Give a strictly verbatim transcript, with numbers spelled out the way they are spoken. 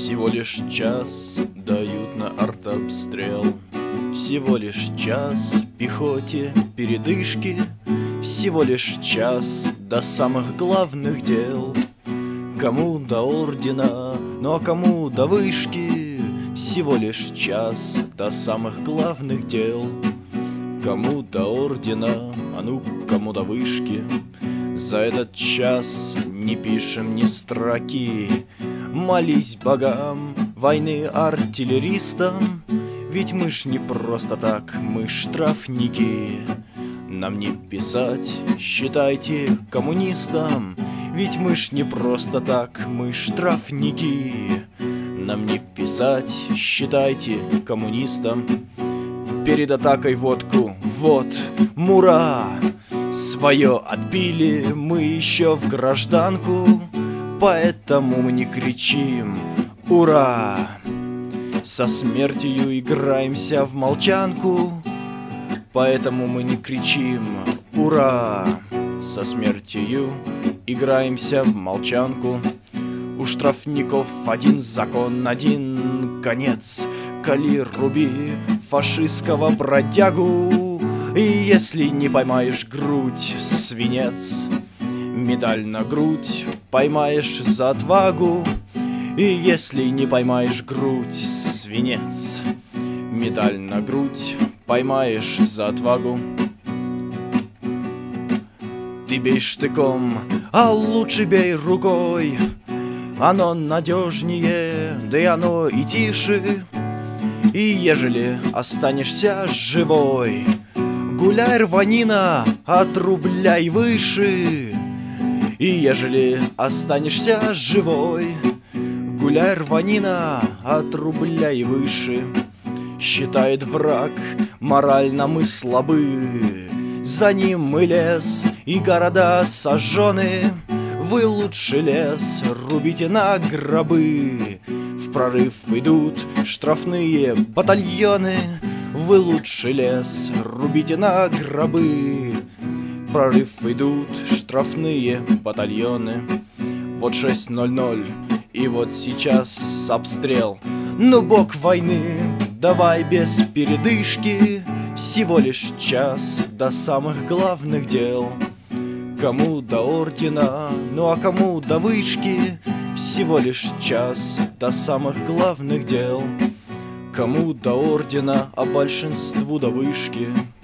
Всего лишь час дают на артобстрел, всего лишь час пехоте передышки, всего лишь час до самых главных дел. Кому до ордена, ну а кому до вышки, всего лишь час до самых главных дел. Кому до ордена, а ну кому до вышки, за этот час не пишем ни строки. Молись богам войны артиллеристам, ведь мы ж не просто так, мы штрафники. Нам не писать, считайте коммунистам, ведь мы ж не просто так, мы штрафники. Нам не писать, считайте коммунистам. Перед атакой водку, вот, мура! Свое отбили мы еще в гражданку, поэтому мы не кричим «Ура!». Со смертью играемся в молчанку, поэтому мы не кричим «Ура!». Со смертью играемся в молчанку. У штрафников один закон, один конец: кали, руби фашистского бродягу, и если не поймаешь грудь, свинец. Медаль на грудь поймаешь за отвагу, и если не поймаешь грудь, свинец. Медаль на грудь поймаешь за отвагу. Ты бей штыком, а лучше бей рукой, оно надежнее, да и оно и тише. И ежели останешься живой, гуляй, рванина, от рубля и выше. И ежели останешься живой, гуляй, рванина, от рубля и выше. Считает враг, морально мы слабы, за ним мы лес и города сожжены. Вы лучше лес рубите на гробы, в прорыв идут штрафные батальоны. Вы лучше лес рубите на гробы, в прорыв идут штрафные батальоны. Вот шесть ноль ноль, и вот сейчас обстрел. Ну, бог войны, давай без передышки, всего лишь час до самых главных дел. Кому до ордена, ну а кому до вышки, всего лишь час до самых главных дел. Кому до ордена, а большинству до вышки.